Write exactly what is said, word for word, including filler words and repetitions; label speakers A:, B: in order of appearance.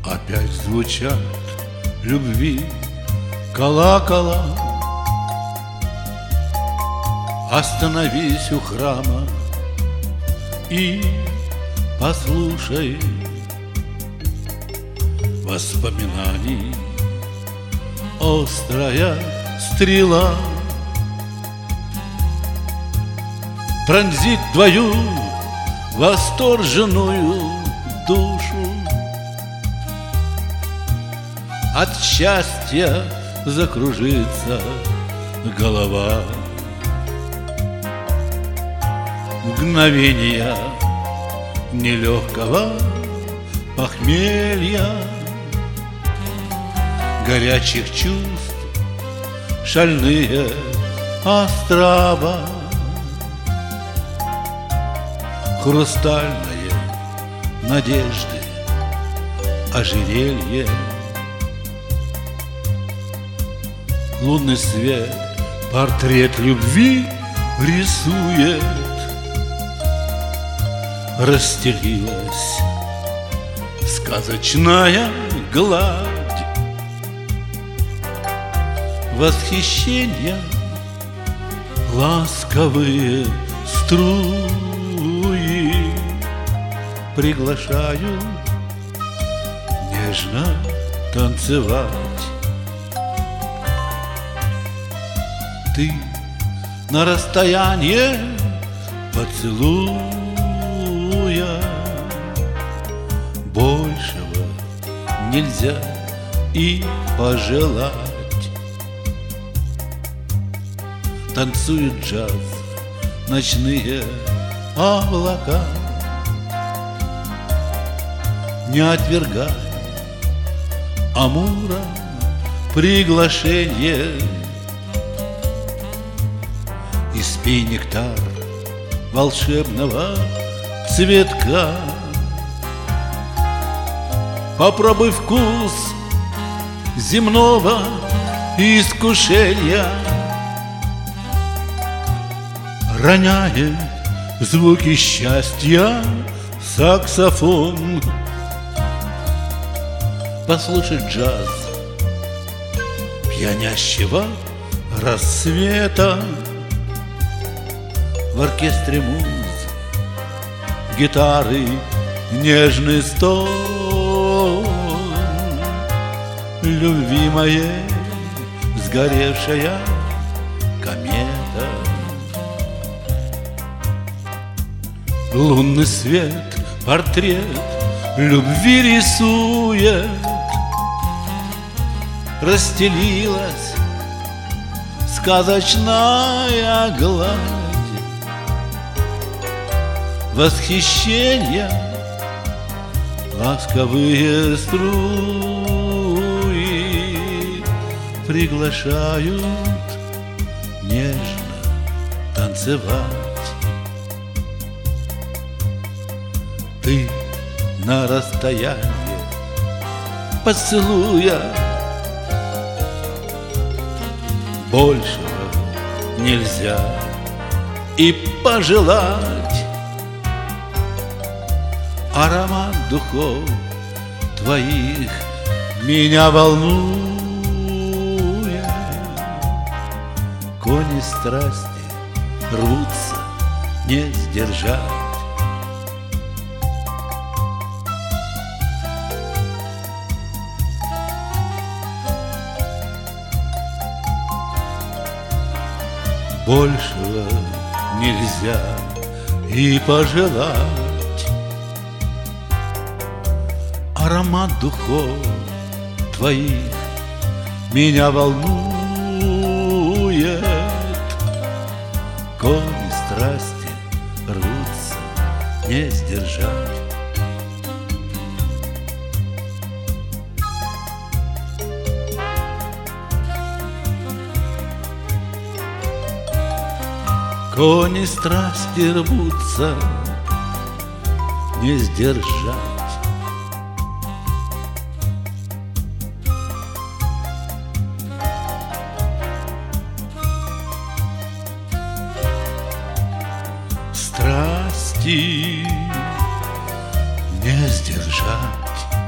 A: Опять звучат любви колокола. Остановись у храма и послушай воспоминаний. Острая стрела пронзит твою восторженную душу. От счастья закружится голова. Мгновения нелегкого похмелья, горячих чувств, шальные острова, хрустальные надежды, ожерелье. Лунный свет портрет любви рисует. Расстелилась сказочная гладь. Восхищения ласковые струи приглашают нежно танцевать. Ты на расстояние поцелуя большего нельзя и пожелать. Танцует джаз, ночные облака. Не отвергай амура приглашение. Испей нектар волшебного цветка. Попробуй вкус земного искушения. Роняет звуки счастья саксофон. Послушай джаз пьянящего рассвета. В оркестре муз, гитары, нежный стон любви моей сгоревшая комета. Лунный свет портрет любви рисует. Расстелилась сказочная гладь. Восхищения ласковые струи приглашают нежно танцевать. Ты на расстоянии поцелуя большего нельзя и пожелать. Аромат духов твоих меня волнует. Кони страсти рвутся не сдержать. Большего нельзя и пожелать. Аромат духов твоих меня волнует. Кони страсти рвутся не сдержать. Кони страсти рвутся не сдержать. Страсти не сдержать.